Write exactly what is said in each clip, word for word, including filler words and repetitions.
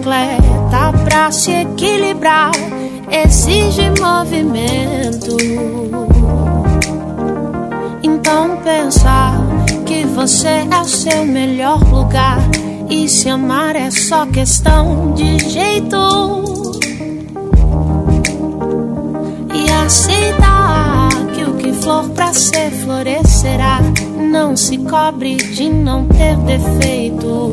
bicicleta pra se equilibrar exige movimento. Então pensar que você é o seu melhor lugar e se amar é só questão de jeito. E aceitar que o que flor pra ser florescerá. Não se cobre de não ter defeitos.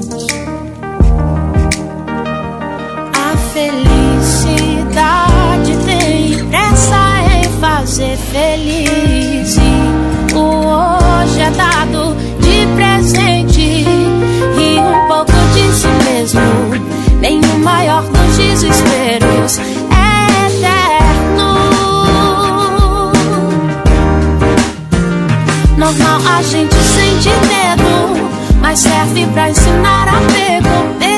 A felicidade tem pressa em fazer feliz. E o hoje é dado de presente e um pouco de si mesmo. Nem o maior dos desesperos é eterno. Normal a gente sente medo, mas serve pra ensinar apego.